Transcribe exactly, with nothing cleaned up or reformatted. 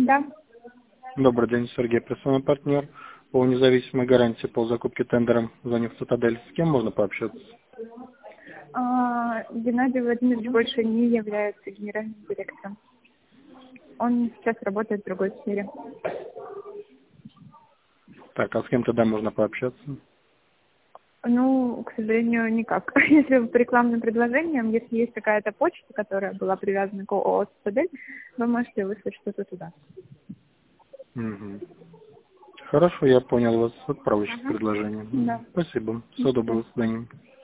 Да. Добрый день, Сергей, персональный партнер по независимой гарантии по закупке тендером. Звоню в Цитадель. С кем можно пообщаться? А, Геннадий Владимирович больше не является генеральным директором. Он сейчас работает в другой сфере. Так, а с кем тогда можно пообщаться? Ну, к сожалению, никак. Если по рекламным предложениям, если есть какая-то почта, которая была привязана к ООО «Цитадель», вы можете выслать что-то туда. Угу. Хорошо, я понял вас. Отправочное Ага. предложение. Да. Спасибо. Всего доброго. До свидания.